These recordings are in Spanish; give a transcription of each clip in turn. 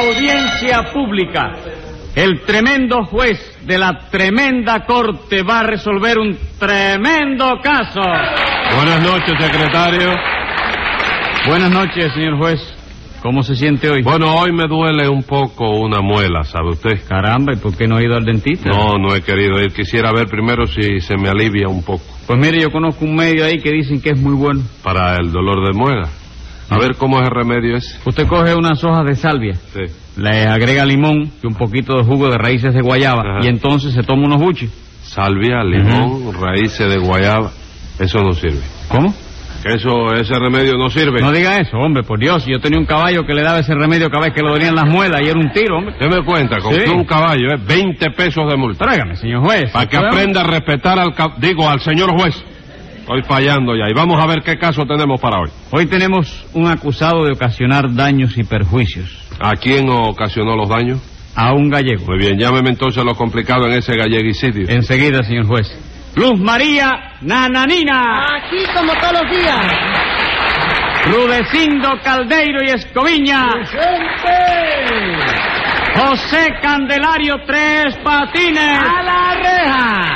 Audiencia pública. El tremendo juez de la tremenda corte va a resolver un tremendo caso. Buenas noches, secretario. Buenas noches, señor juez. ¿Cómo se siente hoy? Bueno, hoy me duele un poco una muela, ¿sabe usted? Caramba, ¿y por qué no ha ido al dentista? No he querido ir. Quisiera ver primero si se me alivia un poco. Pues mire, yo conozco un medio ahí que dicen que es muy bueno. Para el dolor de muela. A ver, ¿cómo es el remedio ese? Usted coge unas hojas de salvia, Sí. le agrega limón y un poquito de jugo de raíces de guayaba. Ajá. Y entonces se toma unos buches. Salvia, limón, raíces de guayaba. Eso no sirve. ¿Cómo? Que ese remedio no sirve. No diga eso, hombre, por Dios. Yo tenía un caballo que le daba ese remedio cada vez que le dolían las muelas y era un tiro, hombre. ¿Qué me cuenta? Con Sí. un caballo, 20 pesos de multa. Tráigame, señor juez. Para que aprenda a respetar al señor juez. Estoy fallando ya. Y vamos a ver qué caso tenemos para hoy. Hoy tenemos un acusado de ocasionar daños y perjuicios. ¿A quién ocasionó los daños? A un gallego. Muy bien, llámeme entonces lo complicado en ese galleguicidio. Enseguida, señor juez. Luz María Nananina. Aquí como todos los días. Rudecindo Caldeiro y Escoviña. ¡Presente! José Candelario Tres Patines. ¡A la reja!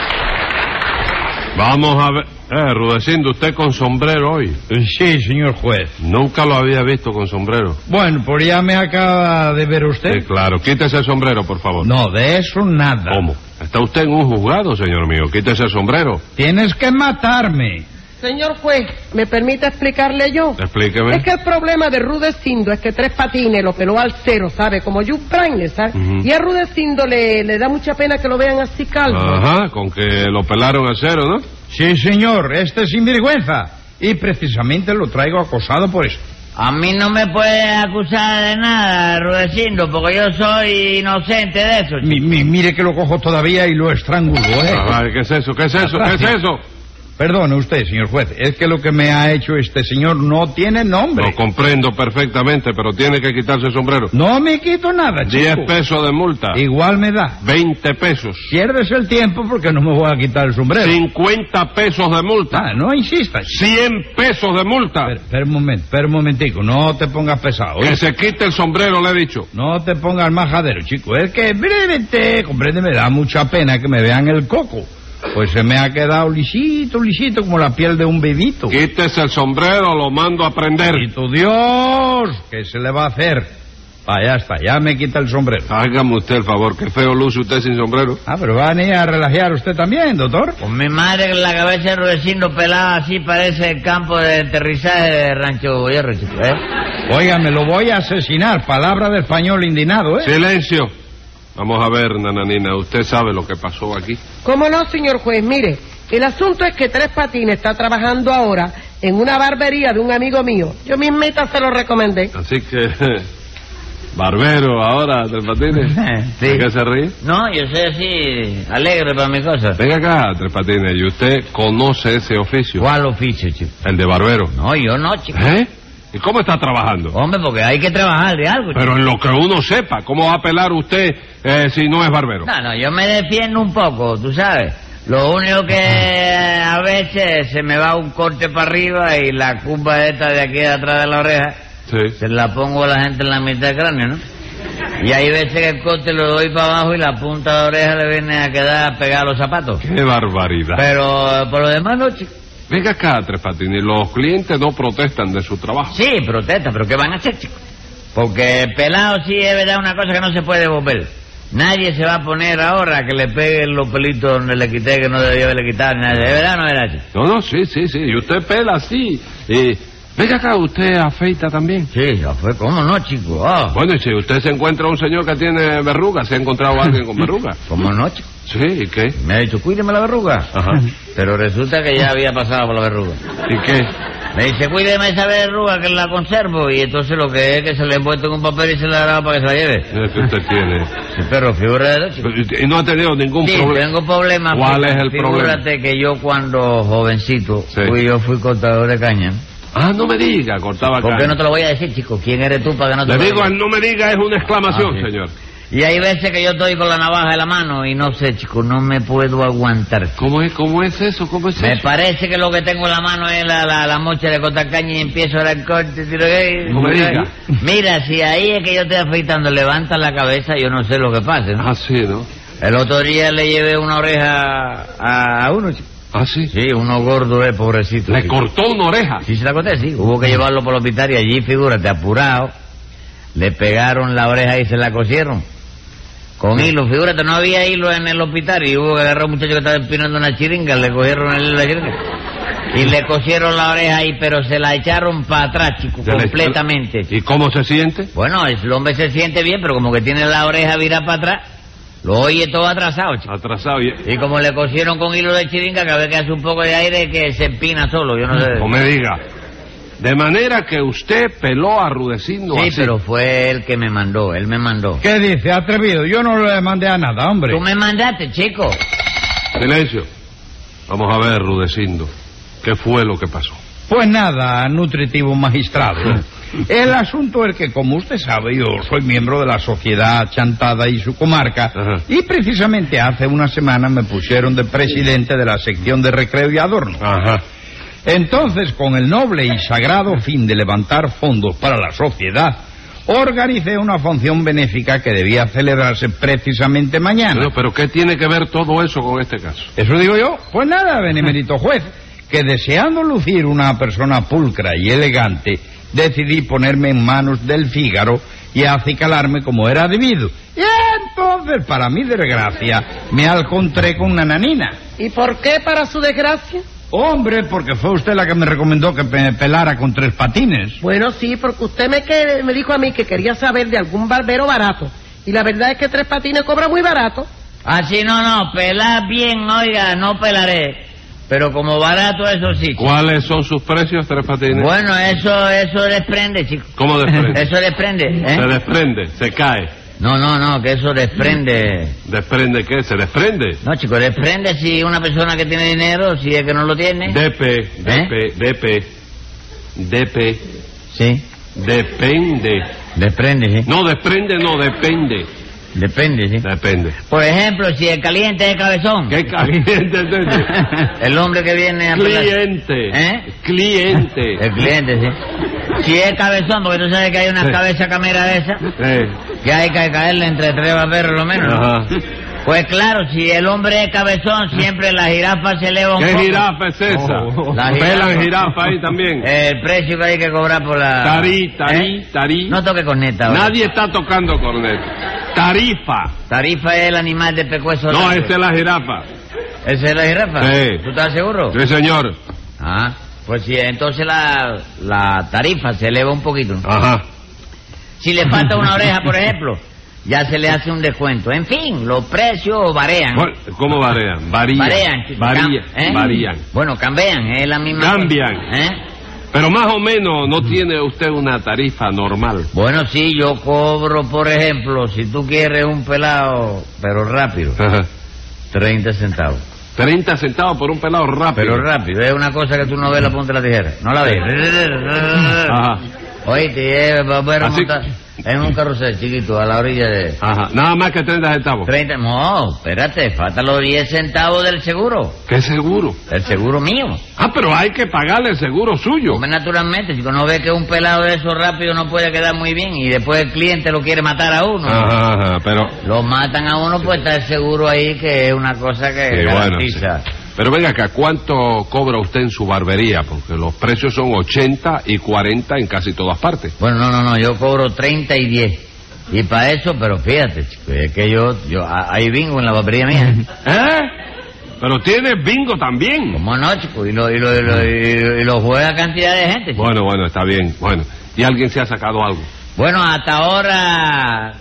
Vamos a ver. Rudecindo, usted con sombrero hoy. Sí, señor juez. Nunca lo había visto con sombrero. Bueno, pues ya me acaba de ver usted. Sí, claro. Quítese el sombrero, por favor. No, de eso nada. ¿Cómo? Está usted en un juzgado, señor mío. Quítese el sombrero. Tienes que matarme. Señor juez, ¿me permite explicarle yo? Explíqueme. Es que el problema de Rudecindo es que Tres Patines lo peló al cero, ¿sabe? Como Jules Brainer, ¿sabe? Ujú. Y a Rudecindo le da mucha pena que lo vean así calvo. Ajá, con que lo pelaron a cero, ¿no? Sí, señor, este es sinvergüenza. Y precisamente lo traigo acosado por eso. A mí no me puede acusar de nada, Rudecindo, porque yo soy inocente de eso. Mire que lo cojo todavía y lo estrangulo, ¿eh? Ajá, ¿qué es eso? ¿Qué es eso? ¿Qué es eso? Perdone usted, señor juez, es que lo que me ha hecho este señor no tiene nombre. Lo comprendo perfectamente, pero tiene que quitarse el sombrero. No me quito nada, chico. 10 pesos de multa. Igual me da. 20 pesos. Pierdes el tiempo porque no me voy a quitar el sombrero. 50 pesos de multa. Ah, no insistas. 100 pesos de multa. Espera un momentico, no te pongas pesado. Que se quite el sombrero, le he dicho. No te pongas majadero, chico. Es que brevemente, comprende, me da mucha pena que me vean el coco. Pues se me ha quedado lisito, como la piel de un bebito. Quítese el sombrero, lo mando a prender. ¡Y tu Dios! ¿Qué se le va a hacer? Ya está, ya me quita el sombrero. Hágame usted el favor, que feo luce usted sin sombrero. Pero va a venir a relajar usted también, doctor. Con mi madre que la cabeza de Rudecindo pelada así parece el campo de aterrizaje de Rancho Hierro, chico, ¿eh? Óigame, lo voy a asesinar. Palabra de español indignado, ¿eh? Silencio. Vamos a ver, Nananina, ¿usted sabe lo que pasó aquí? ¿Cómo no, señor juez? Mire, el asunto es que Tres Patines está trabajando ahora en una barbería de un amigo mío. Yo mismita se lo recomendé. Así que... Barbero ahora, Tres Patines. Sí. ¿De qué se ríe? No, yo soy así, alegre para mis cosas. Venga acá, Tres Patines, ¿y usted conoce ese oficio? ¿Cuál oficio, chico? El de barbero. No, yo no, chico. ¿Eh? ¿Y cómo está trabajando? Hombre, porque hay que trabajar de algo, chico. Pero en lo que uno sepa, ¿cómo va a pelar usted si no es barbero? No, yo me defiendo un poco, tú sabes. Lo único que a veces se me va un corte para arriba y la curva esta de aquí de atrás de la oreja Sí. se la pongo a la gente en la mitad del cráneo, ¿no? Y hay veces que el corte lo doy para abajo y la punta de la oreja le viene a quedar pegada a los zapatos. ¡Qué barbaridad! Pero por lo demás no, chico. Venga acá, Tres Patines, los clientes no protestan de su trabajo. Sí, protesta, pero ¿qué van a hacer, chico? Porque pelado sí es verdad una cosa que no se puede devolver. Nadie se va a poner ahora que le peguen los pelitos donde le quité que no debió haberle quitado. ¿Es verdad o no es verdad, chico? No, sí. Y usted pela así. Venga acá, ¿usted afeita también? Sí, ya fue. ¿Cómo no, chico? Oh. Bueno, y si usted se encuentra un señor que tiene verruga, ¿se ha encontrado a alguien con verruga? ¿Cómo no, chico? Sí, ¿y qué? Me ha dicho, cuídeme la verruga. Ajá. Pero resulta que ya había pasado por la verruga. ¿Y qué? Me dice, cuídeme esa verruga que la conservo. Y entonces lo que es que se le ha envuelto en un papel y se le ha dado para que se la lleve. Es que usted tiene... Sí, pero figúrate, chico. Y no ha tenido ningún Sí, problema. tengo problemas. ¿Cuál es el problema? Figúrate que yo cuando jovencito Sí. fui cortador de caña. Ah, no me diga, cortaba ¿Por qué caña. no te lo voy a decir, chico? ¿Quién eres tú para que no te Le lo digo, diga? el no me diga es una exclamación, Ah, sí. señor. Y hay veces que yo estoy con la navaja en la mano y no sé, chico, no me puedo aguantar. ¿Cómo es eso? ¿Cómo es Me eso? parece que lo que tengo en la mano es la mocha de cotacaña y empiezo a dar corte. No me diga. Mira, si ahí es que yo estoy afeitando, levanta la cabeza, yo no sé lo que pasa, ¿no? Ah, sí, ¿no? El otro día le llevé una oreja a uno, chico. Ah, sí. Sí, uno gordo, pobrecito. Le chico. cortó una oreja. Sí, se la conté, sí. Hubo que llevarlo por el hospital y allí, figúrate, apurado, le pegaron la oreja y se la cosieron. Con hilo, figúrate, no había hilo en el hospital y hubo que agarrar a un muchacho que estaba empinando una chiringa, le cogieron la chiringa y le cosieron la oreja ahí, pero se la echaron para atrás, chico, completamente. ¿Y cómo se siente? Bueno, el hombre se siente bien, pero como que tiene la oreja virada para atrás, lo oye todo atrasado, chico. Atrasado. Y como le cosieron con hilo de chiringa, cada vez que hace un poco de aire que se empina solo, yo no sé. No me diga. De manera que usted peló a Rudecindo Sí, así. pero fue él que me mandó, él me mandó. ¿Qué dice, atrevido? Yo no le mandé a nada, hombre. Tú me mandaste, chico. Silencio. Vamos a ver, Rudecindo. ¿Qué fue lo que pasó? Pues nada, nutritivo magistrado. El asunto es que, como usted sabe, yo soy miembro de la Sociedad Chantada y su comarca. Ajá. Y precisamente hace una semana me pusieron de presidente de la sección de recreo y adorno. Ajá. Entonces, con el noble y sagrado fin de levantar fondos para la sociedad, organicé una función benéfica que debía celebrarse precisamente mañana. Bueno, pero ¿qué tiene que ver todo eso con este caso? ¿Eso digo yo? Pues nada, benemérito juez, que deseando lucir una persona pulcra y elegante, decidí ponerme en manos del Fígaro y acicalarme como era debido. Y entonces, para mi desgracia, me encontré con una nanina. ¿Y por qué, para su desgracia? Hombre, porque fue usted la que me recomendó que me pelara con 3 patines. Bueno, sí, porque usted me dijo a mí que quería saber de algún barbero barato. Y la verdad es que 3 patines cobra muy barato. Ah, sí, no, pelar bien, oiga, no pelaré. Pero como barato, eso sí, chico. ¿Cuáles son sus precios, Tres Patines? Bueno, eso desprende, chico. ¿Cómo desprende? Eso desprende, ¿eh? Se desprende, se cae. No, que eso desprende. ¿Desprende qué? ¿Se desprende? No, chico, desprende si una persona que tiene dinero, si es que no lo tiene. DP. Sí, Depende. desprende, sí. No, desprende, no, depende. Depende, sí. Depende. Por ejemplo, si el caliente es cabezón. ¿Qué caliente es ese? El hombre que viene a pelar. Cliente. ¿Eh? Cliente. El cliente, sí. Si es cabezón, porque tú sabes que hay una cabeza camera de esa, que hay que caerle entre 3 barberos lo menos. Ajá. Pues claro, si el hombre es cabezón, siempre la jirafa se eleva un ¿Qué poco. jirafa es esa? La Pelan jirafa ahí también. El precio que hay que cobrar por la... Tarí. No toque corneta ahora. Nadie está tocando corneta. Tarifa. Tarifa es el animal de pecueso. No, largo. esa es la jirafa. ¿Esa es la jirafa? Sí. ¿Tú estás seguro? Sí, señor. Ah, pues sí, entonces la tarifa se eleva un poquito. Ajá. Si le falta una oreja, por ejemplo, ya se le hace un descuento. En fin, los precios varían. ¿Cómo varían? Varían, chicos. Varían. Bueno, cambian, es la misma Cambian. cosa. ¿Eh? Pero más o menos no tiene usted una tarifa normal. Bueno, sí, yo cobro, por ejemplo, si tú quieres un pelado, pero rápido, Ajá. 30 centavos. 30 centavos por un pelado rápido. Pero rápido, es una cosa que tú no ves la punta de la tijera. ¿No la ves? Ajá. Oíste, va a ver Así- montar en un carrusel chiquito a la orilla de... Ajá. Nada más que 30 centavos. 30... No, espérate, faltan los 10 centavos del seguro. ¿Qué seguro? El seguro mío. Ah, pero hay que pagarle el seguro suyo. Hombre, naturalmente, si uno ve que un pelado de esos rápido no puede quedar muy bien y después el cliente lo quiere matar a uno. Ajá, pero... Lo matan a uno, pues está el seguro ahí, que es una cosa que Sí, garantiza. bueno, sí. Pero venga acá, ¿cuánto cobra usted en su barbería? Porque los precios son 80 y 40 en casi todas partes. Bueno, no, yo cobro 30 y 10. Y para eso, pero fíjate, chico, es que yo hay bingo en la barbería mía. ¿Eh? Pero tiene bingo también. ¿Cómo no, chico? Y lo juega cantidad de gente, chico. Bueno, está bien. Bueno, ¿y alguien se ha sacado algo? Bueno, hasta ahora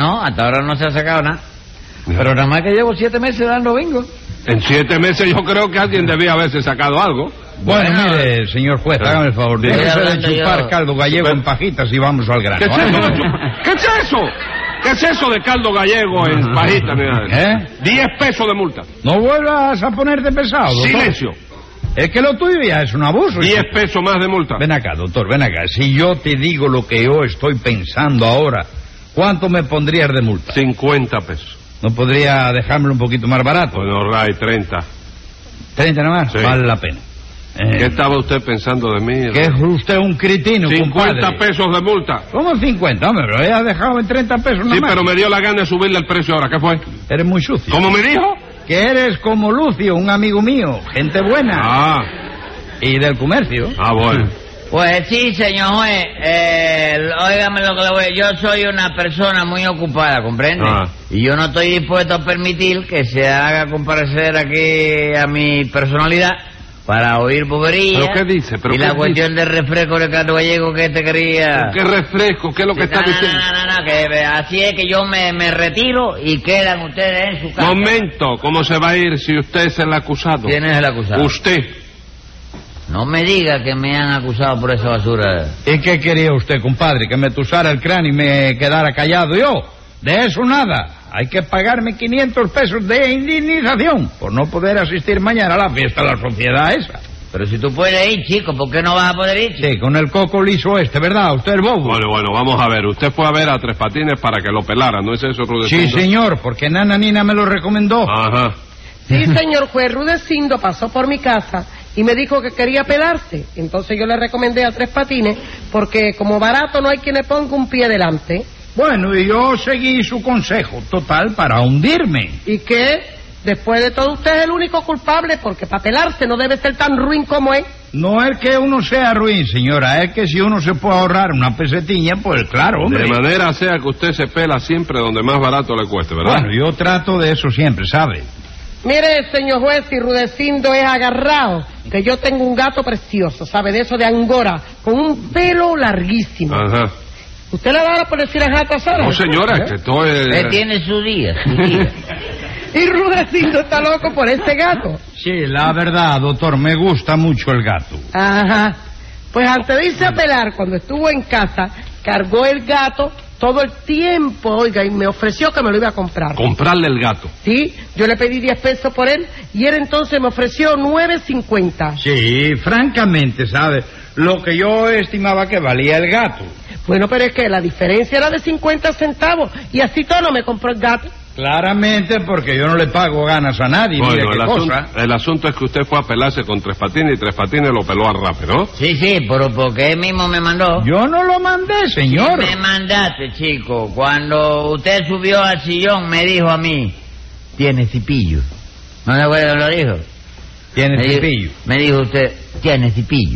no se ha sacado nada. Pero nada más que llevo 7 meses dando bingo. En 7 meses yo creo que alguien debía haberse sacado algo. Bueno, Bueno, mire, señor juez, hágame el favor. Estoy Déjese de hablando chupar yo. caldo gallego en pajitas y vamos al grano. ¿Qué es ¿eh? eso? ¿Qué es eso? ¿Qué es eso de caldo gallego en pajita? ¿Eh? 10 pesos de multa. No vuelvas a ponerte pesado, doctor. Silencio. Es que lo tuyo ya es un abuso. 10 pesos más de multa. Ven acá, doctor, ven acá. Si yo te digo lo que yo estoy pensando ahora, ¿Cuánto me pondrías de multa? 50 pesos. ¿No podría dejármelo un poquito más barato? Bueno, Ray, 30. ¿30 nada más? Sí. Vale la pena. ¿Qué estaba usted pensando de mí? Que es usted un cretino, 50 compadre. pesos de multa. ¿Cómo 50? Hombre, pero ella ha dejado en 30 pesos nada Sí, más. pero me dio la gana de subirle el precio ahora. ¿Qué fue? Eres muy sucio. ¿Cómo me dijo? Que eres como Lucio, un amigo mío, gente buena. Ah, Y del comercio. bueno. Pues sí, señor juez. Óigame lo que le voy a... Yo soy una persona muy ocupada, ¿comprende? Ah. Y yo no estoy dispuesto a permitir que se haga comparecer aquí a mi personalidad para oír boberías. ¿Pero qué dice? ¿Pero y qué la cuestión del refresco de Ricardo Gallego que te quería... ¿Qué refresco? ¿Qué es lo que está diciendo? No, que así es que yo me retiro y quedan ustedes en su casa. Momento, ¿cómo se va a ir si usted es el acusado? ¿Quién es el acusado? Usted. No me diga que me han acusado por esa basura. ¿Y qué quería usted, compadre? ¿Que me tusara el cráneo y me quedara callado yo? De eso nada. Hay que pagarme 500 pesos de indemnización por no poder asistir mañana a la fiesta de la sociedad esa. Pero si tú puedes ir, chico, ¿por qué no vas a poder ir, chico? Sí, con el coco liso ¿verdad? Usted es bobo. Bueno, vamos a ver. Usted fue a ver a Tres Patines para que lo pelara, ¿no es eso, Rudecindo? Sí, señor, porque Nana Nina me lo recomendó. Ajá. Sí, señor juez, Rudecindo pasó por mi casa y me dijo que quería pelarse. Entonces yo le recomendé a Tres Patines porque como barato no hay quien le ponga un pie delante. Bueno, y yo seguí su consejo, total, para hundirme. ¿Y qué? Después de todo usted es el único culpable porque para pelarse no debe ser tan ruin como es. No es que uno sea ruin, señora, es que si uno se puede ahorrar una pesetiña, pues claro, hombre. De manera sea que usted se pela siempre donde más barato le cueste, ¿verdad? Bueno, yo trato de eso siempre, ¿sabe? Mire, señor juez, si Rudecindo es agarrado, que yo tengo un gato precioso, ¿sabe? De eso de Angora, con un pelo larguísimo. Ajá. ¿Usted le va a dar por decir a Jata Sara? No, señora, que esto es... Él tiene su día, su día. Y Rudecindo está loco por ese gato. Sí, la verdad, doctor, me gusta mucho el gato. Ajá. Pues antes de irse a pelar, cuando estuvo en casa, cargó el gato todo el tiempo, oiga, y me ofreció que me lo iba a comprar. Comprarle el gato. Sí, yo le pedí 10 pesos por él y él entonces me ofreció 9.50. Sí, francamente, ¿sabe? Lo que yo estimaba que valía el gato. Bueno, pero es que la diferencia era de 50 centavos y así todo no me compró el gato. Claramente porque yo no le pago ganas a nadie. Bueno, mire qué cosa. el asunto es que usted fue a pelarse con Tres Patines y Tres Patines lo peló a rape, ¿no? Sí, pero porque él mismo me mandó. Yo no lo mandé, señor. Me mandaste, chico. Cuando usted subió al sillón me dijo a mí, tiene cipillo. ¿No se acuerda que lo dijo? Tiene Me cepillo. me dijo usted, tiene cipillo.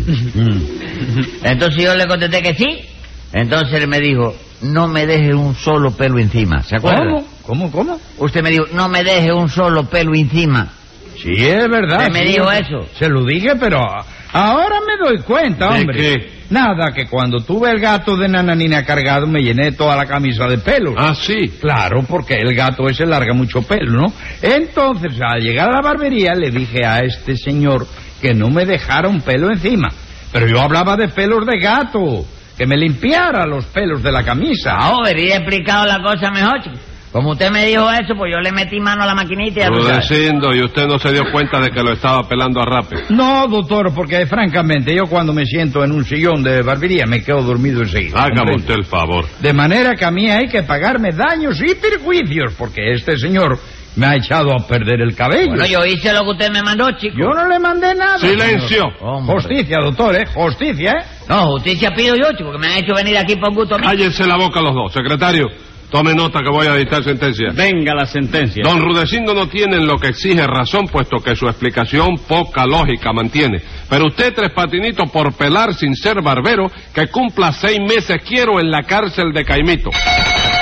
Entonces yo le contesté que sí. Entonces él me dijo, no me deje un solo pelo encima. ¿Se acuerda? ¿Cómo? Usted me dijo, no me deje un solo pelo encima. Sí, es verdad. ¿Usted me sí, dijo eso? Se lo dije, pero ahora me doy cuenta, ¿De hombre. qué? Nada, que cuando tuve el gato de Nananina cargado me llené toda la camisa de pelos. Ah, sí. Claro, porque el gato ese larga mucho pelo, ¿no? Entonces, al llegar a la barbería, le dije a este señor que no me dejara un pelo encima. Pero yo hablaba de pelos de gato, que me limpiara los pelos de la camisa. Ah, habría explicado la cosa mejor, chico. Como usted me dijo eso, pues yo le metí mano a la maquinita y ya tú sabes. Rudecindo, y usted no se dio cuenta de que lo estaba pelando a rape. No, doctor, porque francamente yo cuando me siento en un sillón de barbería me quedo dormido enseguida. Hágame ¿comprende? usted el favor. De manera que a mí hay que pagarme daños y perjuicios, porque este señor me ha echado a perder el cabello. Bueno, yo hice lo que usted me mandó, chico. Yo no le mandé nada. Silencio. señor. Hombre. Justicia, doctor, Justicia, No, justicia pido yo, chico, que me han hecho venir aquí por gusto mío. Cállense la boca los dos. Secretario, tome nota que voy a dictar sentencia. Venga la sentencia. Don Rudecindo no tiene en lo que exige razón, puesto que su explicación poca lógica mantiene. Pero usted, Tres Patinitos, por pelar sin ser barbero, que cumpla 6 meses quiero en la cárcel de Caimito.